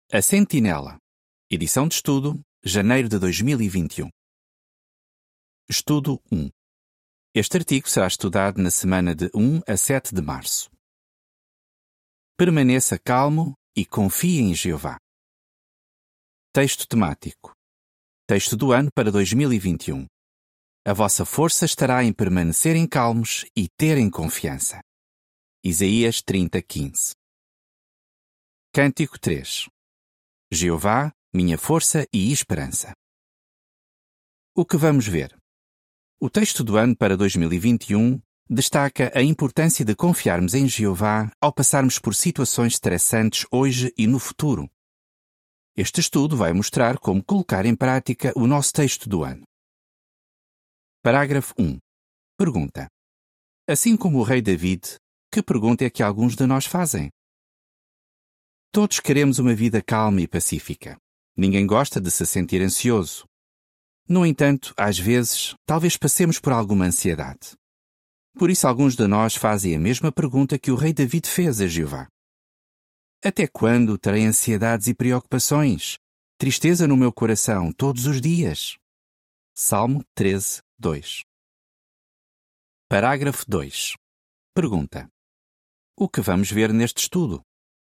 A Sentinela. Edição de estudo, janeiro de 2021. Estudo 1. Este artigo será estudado na semana de 1 a 7 de março. Permaneça calmo e confie em Jeová. Texto temático. Texto do ano para 2021. A vossa força estará em permanecerem calmos e terem confiança. Isaías 30:15. Cântico 3. Jeová, minha força e esperança. O que vamos ver? O texto do ano para 2021 destaca a importância de confiarmos em Jeová ao passarmos por situações estressantes hoje e no futuro. Este estudo vai mostrar como colocar em prática o nosso texto do ano. Parágrafo 1. Pergunta. Assim como o rei David, que pergunta é que alguns de nós fazem? Todos queremos uma vida calma e pacífica. Ninguém gosta de se sentir ansioso. No entanto, às vezes, talvez passemos por alguma ansiedade. Por isso, alguns de nós fazem a mesma pergunta que o rei David fez a Jeová. Até quando terei ansiedades e preocupações? Tristeza no meu coração todos os dias? Salmo 13:2. Parágrafo 2. Pergunta. O que vamos ver neste estudo?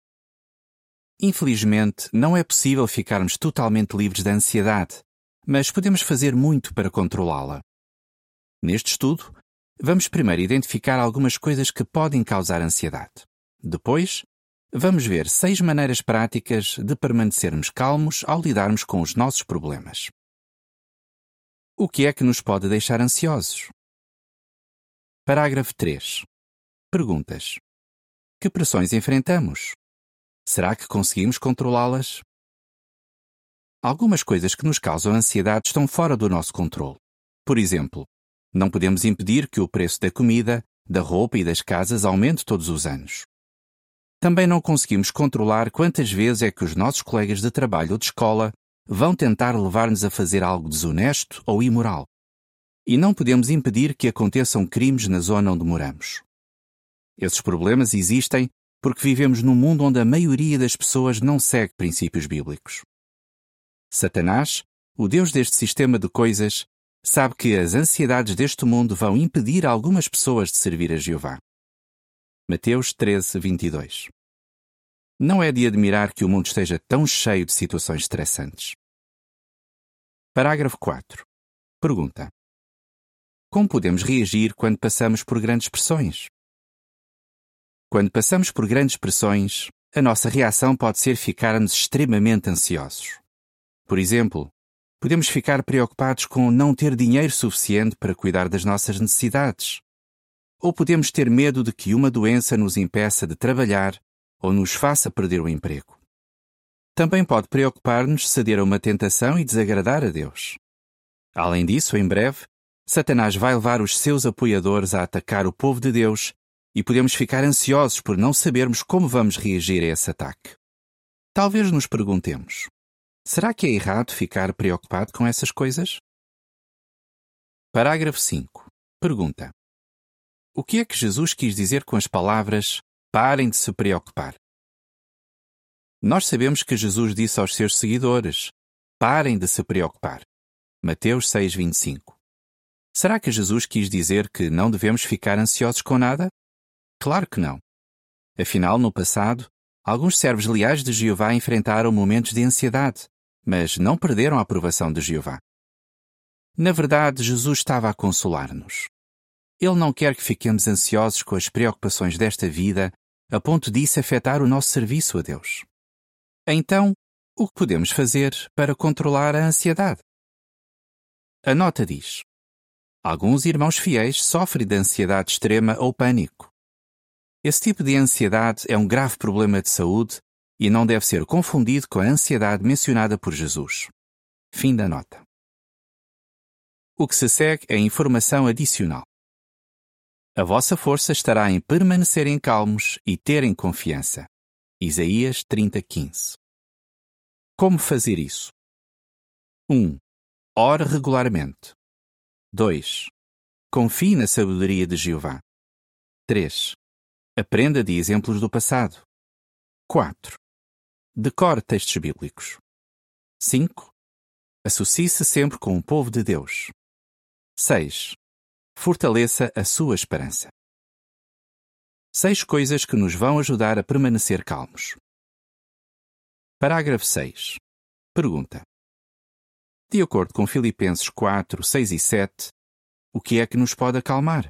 Infelizmente, não é possível ficarmos totalmente livres da ansiedade, mas podemos fazer muito para controlá-la. Neste estudo, vamos primeiro identificar algumas coisas que podem causar ansiedade. Depois, vamos ver 6 maneiras práticas de permanecermos calmos ao lidarmos com os nossos problemas. O que é que nos pode deixar ansiosos? Parágrafo 3. Perguntas. Que pressões enfrentamos? Será que conseguimos controlá-las? Algumas coisas que nos causam ansiedade estão fora do nosso controle. Por exemplo, não podemos impedir que o preço da comida, da roupa e das casas aumente todos os anos. Também não conseguimos controlar quantas vezes é que os nossos colegas de trabalho ou de escola vão tentar levar-nos a fazer algo desonesto ou imoral. E não podemos impedir que aconteçam crimes na zona onde moramos. Esses problemas existem porque vivemos num mundo onde a maioria das pessoas não segue princípios bíblicos. Satanás, o Deus deste sistema de coisas, sabe que as ansiedades deste mundo vão impedir algumas pessoas de servir a Jeová. Mateus 13:22. Não é de admirar que o mundo esteja tão cheio de situações estressantes. Parágrafo 4. Pergunta. Como podemos reagir quando passamos por grandes pressões? Quando passamos por grandes pressões, a nossa reação pode ser ficarmos extremamente ansiosos. Por exemplo, podemos ficar preocupados com não ter dinheiro suficiente para cuidar das nossas necessidades. Ou podemos ter medo de que uma doença nos impeça de trabalhar ou nos faça perder o emprego. Também pode preocupar-nos ceder a uma tentação e desagradar a Deus. Além disso, em breve, Satanás vai levar os seus apoiadores a atacar o povo de Deus e podemos ficar ansiosos por não sabermos como vamos reagir a esse ataque. Talvez nos perguntemos, será que é errado ficar preocupado com essas coisas? Parágrafo 5. Pergunta. O que é que Jesus quis dizer com as palavras "parem de se preocupar"? Nós sabemos que Jesus disse aos seus seguidores, "parem de se preocupar". Mateus 6:25. Será que Jesus quis dizer que não devemos ficar ansiosos com nada? Claro que não. Afinal, no passado, alguns servos leais de Jeová enfrentaram momentos de ansiedade, mas não perderam a aprovação de Jeová. Na verdade, Jesus estava a consolar-nos. Ele não quer que fiquemos ansiosos com as preocupações desta vida, a ponto disso afetar o nosso serviço a Deus. Então, o que podemos fazer para controlar a ansiedade? A nota diz: alguns irmãos fiéis sofrem de ansiedade extrema ou pânico. Esse tipo de ansiedade é um grave problema de saúde e não deve ser confundido com a ansiedade mencionada por Jesus. Fim da nota. O que se segue é informação adicional. A vossa força estará em permanecerem calmos e terem confiança. Isaías 30:15. Como fazer isso? 1. Ore regularmente. 2. Confie na sabedoria de Jeová. 3. Aprenda de exemplos do passado. 4. Decore textos bíblicos. 5. Associe-se sempre com o povo de Deus. 6. Fortaleça a sua esperança. 6 coisas que nos vão ajudar a permanecer calmos. Parágrafo 6. Pergunta. De acordo com Filipenses 4, 6 e 7, o que é que nos pode acalmar?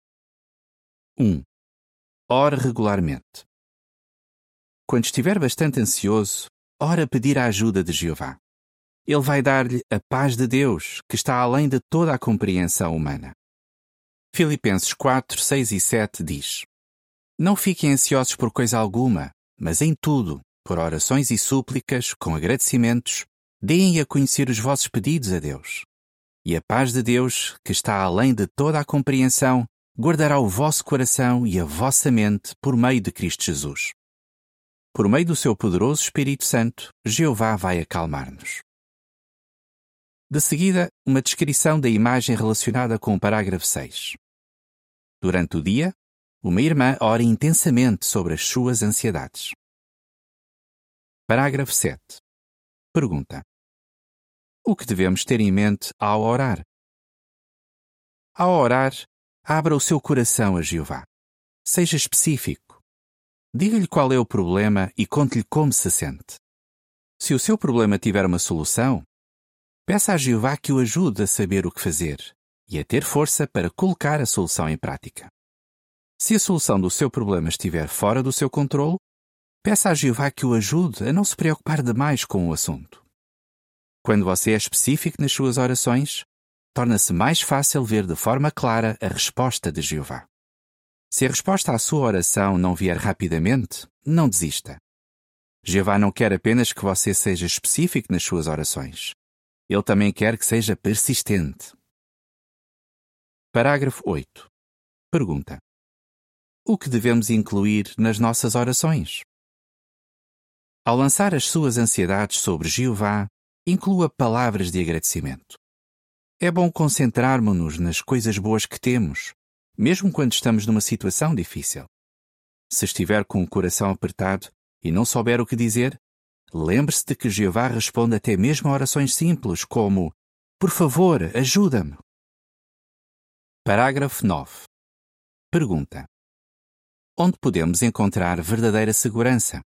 1. Ore regularmente. Quando estiver bastante ansioso, ore a pedir a ajuda de Jeová. Ele vai dar-lhe a paz de Deus, que está além de toda a compreensão humana. Filipenses 4, 6 e 7 diz: Não fiquem ansiosos por coisa alguma, mas em tudo, por orações e súplicas, com agradecimentos, deem a conhecer os vossos pedidos a Deus. E a paz de Deus, que está além de toda a compreensão, guardará o vosso coração e a vossa mente por meio de Cristo Jesus. Por meio do seu poderoso Espírito Santo, Jeová vai acalmar-nos. De seguida, uma descrição da imagem relacionada com o parágrafo 6. Durante o dia, uma irmã ora intensamente sobre as suas ansiedades. Parágrafo 7. Pergunta. O que devemos ter em mente ao orar? Ao orar, abra o seu coração a Jeová. Seja específico. Diga-lhe qual é o problema e conte-lhe como se sente. Se o seu problema tiver uma solução, peça a Jeová que o ajude a saber o que fazer e a ter força para colocar a solução em prática. Se a solução do seu problema estiver fora do seu controle, peça a Jeová que o ajude a não se preocupar demais com o assunto. Quando você é específico nas suas orações, torna-se mais fácil ver de forma clara a resposta de Jeová. Se a resposta à sua oração não vier rapidamente, não desista. Jeová não quer apenas que você seja específico nas suas orações. Ele também quer que seja persistente. Parágrafo 8. Pergunta. O que devemos incluir nas nossas orações? Ao lançar as suas ansiedades sobre Jeová, inclua palavras de agradecimento. É bom concentrarmos-nos nas coisas boas que temos, mesmo quando estamos numa situação difícil. Se estiver com o coração apertado e não souber o que dizer, lembre-se de que Jeová responde até mesmo a orações simples como: Por favor, ajuda-me. Parágrafo 9. Pergunta. Onde podemos encontrar verdadeira segurança?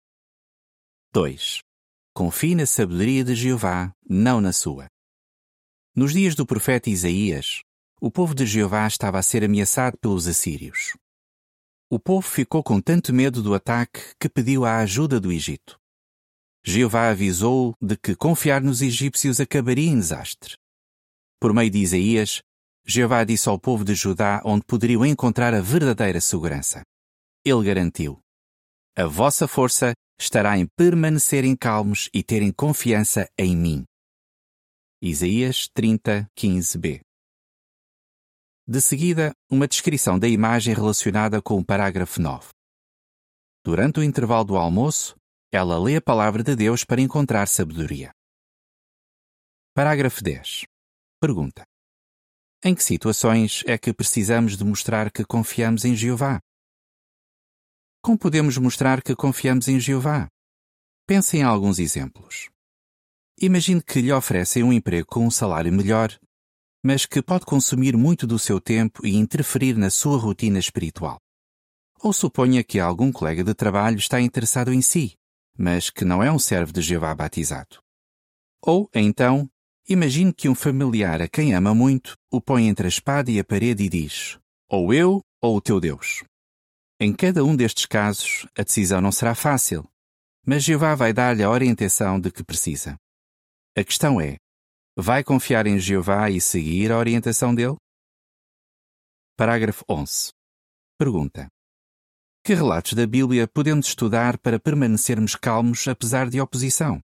2. Confie na sabedoria de Jeová, não na sua. Nos dias do profeta Isaías, o povo de Jeová estava a ser ameaçado pelos assírios. O povo ficou com tanto medo do ataque que pediu a ajuda do Egito. Jeová avisou de que confiar nos egípcios acabaria em desastre. Por meio de Isaías, Jeová disse ao povo de Judá onde poderiam encontrar a verdadeira segurança. Ele garantiu: A vossa força estará em permanecerem calmos e terem confiança em mim. Isaías 30, 15b. De seguida, uma descrição da imagem relacionada com o parágrafo 9. Durante o intervalo do almoço, ela lê a palavra de Deus para encontrar sabedoria. Parágrafo 10. Pergunta. Em que situações é que precisamos de mostrar que confiamos em Jeová? Como podemos mostrar que confiamos em Jeová? Pense em alguns exemplos. Imagine que lhe oferecem um emprego com um salário melhor, mas que pode consumir muito do seu tempo e interferir na sua rotina espiritual. Ou suponha que algum colega de trabalho está interessado em si, mas que não é um servo de Jeová batizado. Ou, então, imagine que um familiar a quem ama muito o põe entre a espada e a parede e diz: ou eu ou o teu Deus. Em cada um destes casos, a decisão não será fácil, mas Jeová vai dar-lhe a orientação de que precisa. A questão é: vai confiar em Jeová e seguir a orientação dele? Parágrafo 11. Pergunta. Que relatos da Bíblia podemos estudar para permanecermos calmos apesar de oposição?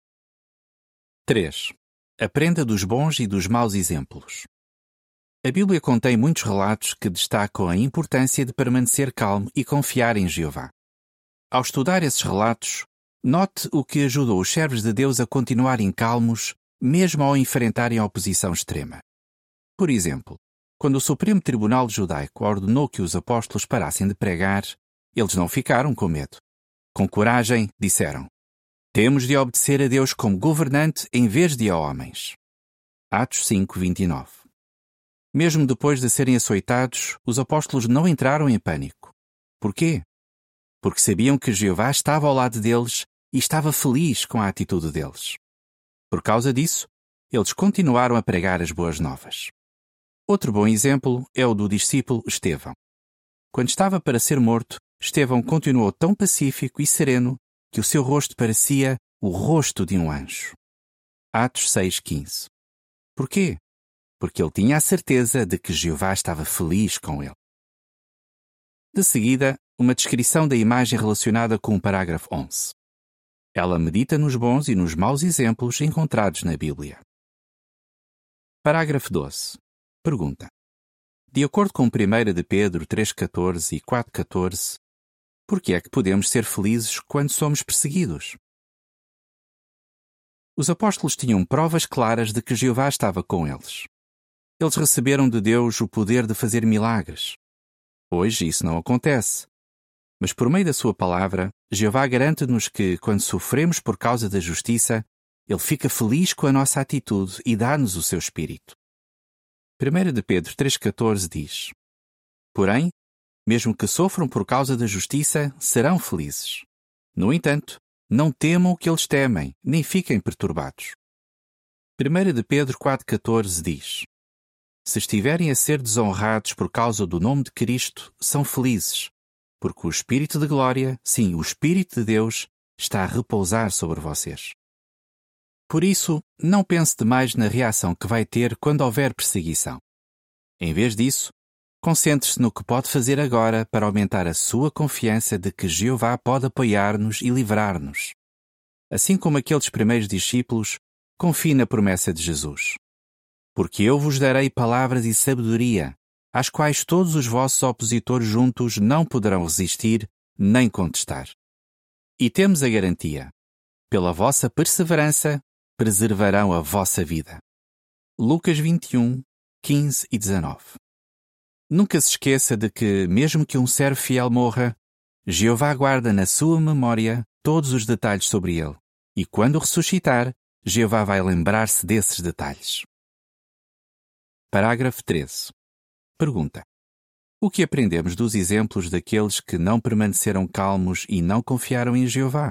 3. Aprenda dos bons e dos maus exemplos. A Bíblia contém muitos relatos que destacam a importância de permanecer calmo e confiar em Jeová. Ao estudar esses relatos, note o que ajudou os servos de Deus a continuarem calmos, mesmo ao enfrentarem a oposição extrema. Por exemplo, quando o Supremo Tribunal Judaico ordenou que os apóstolos parassem de pregar, eles não ficaram com medo. Com coragem, disseram: Temos de obedecer a Deus como governante em vez de a homens. Atos 5:29. Mesmo depois de serem açoitados, os apóstolos não entraram em pânico. Porquê? Porque sabiam que Jeová estava ao lado deles e estava feliz com a atitude deles. Por causa disso, eles continuaram a pregar as boas novas. Outro bom exemplo é o do discípulo Estevão. Quando estava para ser morto, Estevão continuou tão pacífico e sereno que o seu rosto parecia o rosto de um anjo. Atos 6:15. Porquê? Porque ele tinha a certeza de que Jeová estava feliz com ele. De seguida, uma descrição da imagem relacionada com o parágrafo 11. Ela medita nos bons e nos maus exemplos encontrados na Bíblia. Parágrafo 12. Pergunta. De acordo com 1 de Pedro 3:14 e 4:14, por que é que podemos ser felizes quando somos perseguidos? Os apóstolos tinham provas claras de que Jeová estava com eles. Eles receberam de Deus o poder de fazer milagres. Hoje isso não acontece. Mas por meio da sua palavra, Jeová garante-nos que, quando sofremos por causa da justiça, Ele fica feliz com a nossa atitude e dá-nos o seu Espírito. 1 de Pedro 3:14 diz: Porém, mesmo que sofram por causa da justiça, serão felizes. No entanto, não temam o que eles temem, nem fiquem perturbados. 1 de Pedro 4:14 diz: Se estiverem a ser desonrados por causa do nome de Cristo, são felizes, porque o Espírito de glória, sim, o Espírito de Deus, está a repousar sobre vocês. Por isso, não pense demais na reação que vai ter quando houver perseguição. Em vez disso, concentre-se no que pode fazer agora para aumentar a sua confiança de que Jeová pode apoiar-nos e livrar-nos. Assim como aqueles primeiros discípulos, confie na promessa de Jesus. Porque eu vos darei palavras e sabedoria, às quais todos os vossos opositores juntos não poderão resistir nem contestar. E temos a garantia: pela vossa perseverança, preservarão a vossa vida. Lucas 21:15 e 19. Nunca se esqueça de que, mesmo que um servo fiel morra, Jeová guarda na sua memória todos os detalhes sobre ele, e quando ressuscitar, Jeová vai lembrar-se desses detalhes. Parágrafo 13. Pergunta. O que aprendemos dos exemplos daqueles que não permaneceram calmos e não confiaram em Jeová?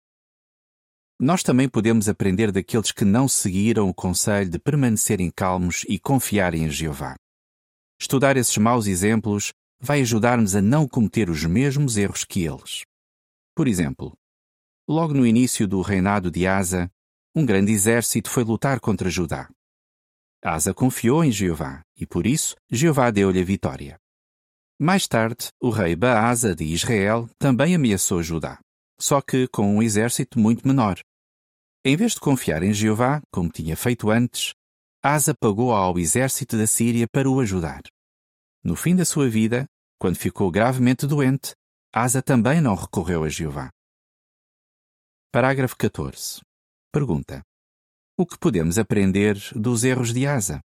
Nós também podemos aprender daqueles que não seguiram o conselho de permanecerem calmos e confiarem em Jeová. Estudar esses maus exemplos vai ajudar-nos a não cometer os mesmos erros que eles. Por exemplo, logo no início do reinado de Asa, um grande exército foi lutar contra Judá. Asa confiou em Jeová e, por isso, Jeová deu-lhe a vitória. Mais tarde, o rei Baasa de Israel também ameaçou Judá, só que com um exército muito menor. Em vez de confiar em Jeová, como tinha feito antes, Asa pagou ao exército da Síria para o ajudar. No fim da sua vida, quando ficou gravemente doente, Asa também não recorreu a Jeová. Parágrafo 14. Pergunta. O que podemos aprender dos erros de Asa?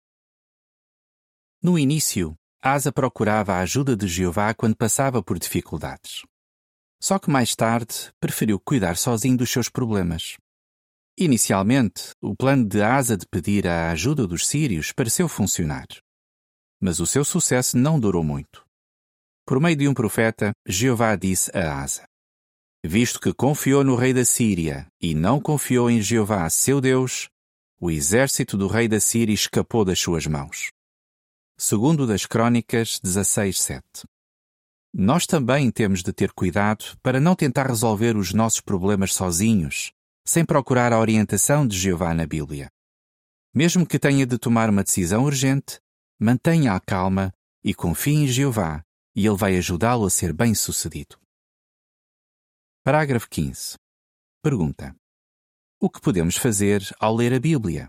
No início, Asa procurava a ajuda de Jeová quando passava por dificuldades. Só que mais tarde, preferiu cuidar sozinho dos seus problemas. Inicialmente, o plano de Asa de pedir a ajuda dos sírios pareceu funcionar. Mas o seu sucesso não durou muito. Por meio de um profeta, Jeová disse a Asa: Visto que confiou no rei da Síria e não confiou em Jeová, seu Deus, o exército do rei da Síria escapou das suas mãos. Segundo das Crônicas 16:7. Nós também temos de ter cuidado para não tentar resolver os nossos problemas sozinhos, sem procurar a orientação de Jeová na Bíblia. Mesmo que tenha de tomar uma decisão urgente, mantenha a calma e confie em Jeová, e Ele vai ajudá-lo a ser bem-sucedido. Parágrafo 15. Pergunta. O que podemos fazer ao ler a Bíblia?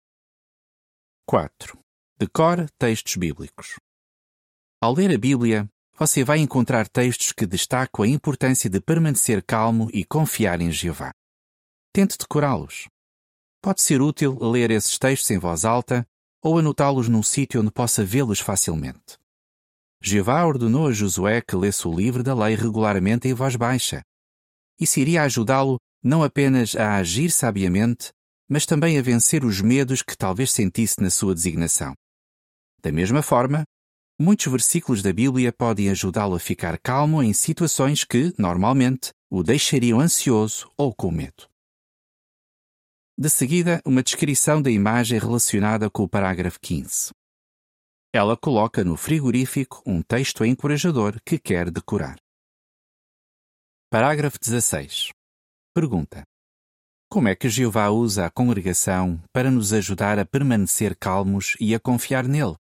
4. Decore textos bíblicos. Ao ler a Bíblia, você vai encontrar textos que destacam a importância de permanecer calmo e confiar em Jeová. Tente decorá-los. Pode ser útil ler esses textos em voz alta ou anotá-los num sítio onde possa vê-los facilmente. Jeová ordenou a Josué que lesse o livro da lei regularmente em voz baixa. Isso iria ajudá-lo não apenas a agir sabiamente, mas também a vencer os medos que talvez sentisse na sua designação. Da mesma forma, muitos versículos da Bíblia podem ajudá-lo a ficar calmo em situações que, normalmente, o deixariam ansioso ou com medo. De seguida, uma descrição da imagem relacionada com o parágrafo 15. Ela coloca no frigorífico um texto encorajador que quer decorar. Parágrafo 16. Pergunta: como é que Jeová usa a congregação para nos ajudar a permanecer calmos e a confiar nele?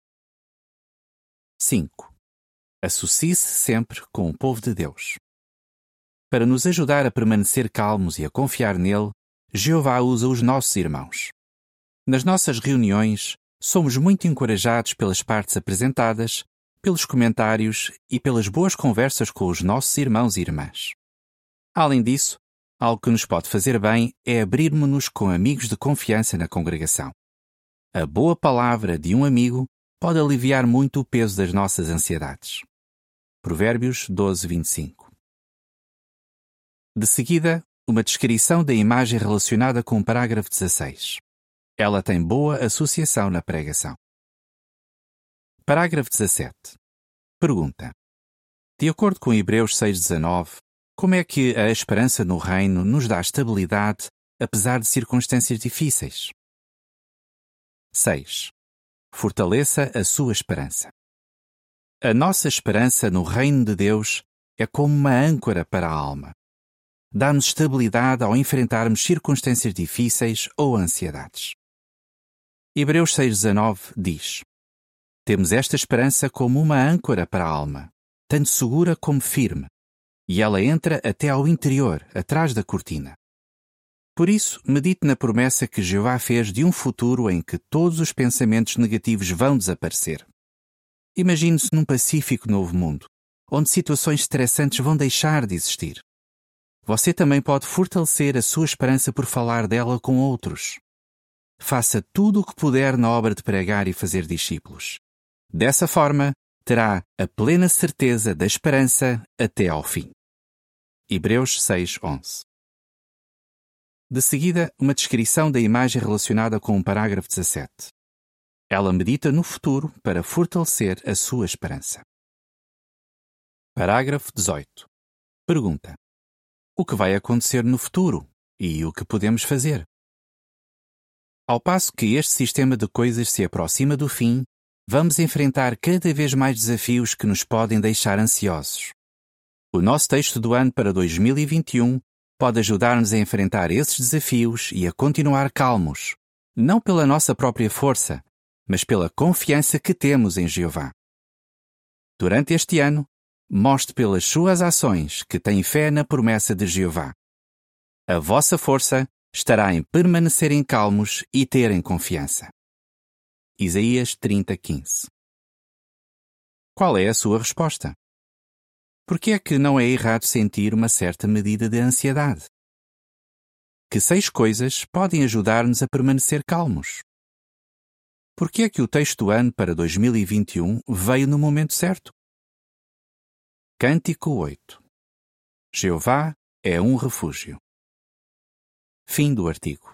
5. Associe-se sempre com o povo de Deus. Para nos ajudar a permanecer calmos e a confiar nele, Jeová usa os nossos irmãos. Nas nossas reuniões, somos muito encorajados pelas partes apresentadas, pelos comentários e pelas boas conversas com os nossos irmãos e irmãs. Além disso, algo que nos pode fazer bem é abrirmos-nos com amigos de confiança na congregação. A boa palavra de um amigo pode aliviar muito o peso das nossas ansiedades. Provérbios 12:25. De seguida, uma descrição da imagem relacionada com o parágrafo 16. Ela tem boa associação na pregação. Parágrafo 17. Pergunta: de acordo com Hebreus 6:19, como é que a esperança no reino nos dá estabilidade apesar de circunstâncias difíceis? 6. Fortaleça a sua esperança. A nossa esperança no reino de Deus é como uma âncora para a alma. Dá-nos estabilidade ao enfrentarmos circunstâncias difíceis ou ansiedades. Hebreus 6:19 diz: temos esta esperança como uma âncora para a alma, tanto segura como firme, e ela entra até ao interior, atrás da cortina. Por isso, medite na promessa que Jeová fez de um futuro em que todos os pensamentos negativos vão desaparecer. Imagine-se num pacífico novo mundo, onde situações estressantes vão deixar de existir. Você também pode fortalecer a sua esperança por falar dela com outros. Faça tudo o que puder na obra de pregar e fazer discípulos. Dessa forma, terá a plena certeza da esperança até ao fim. Hebreus 6:11. De seguida, uma descrição da imagem relacionada com o parágrafo 17. Ela medita no futuro para fortalecer a sua esperança. Parágrafo 18. Pergunta: o que vai acontecer no futuro e o que podemos fazer? Ao passo que este sistema de coisas se aproxima do fim, vamos enfrentar cada vez mais desafios que nos podem deixar ansiosos. O nosso texto do ano para 2021 pode ajudar-nos a enfrentar esses desafios e a continuar calmos, não pela nossa própria força, mas pela confiança que temos em Jeová. Durante este ano, mostre pelas suas ações que tem fé na promessa de Jeová. A vossa força estará em permanecerem calmos e terem confiança. Isaías 30:15. Qual é a sua resposta? Por que é que não é errado sentir uma certa medida de ansiedade? Que 6 coisas podem ajudar-nos a permanecer calmos? Por que é que o texto do ano para 2021 veio no momento certo? Cântico 8. Jeová é um refúgio. Fim do artigo.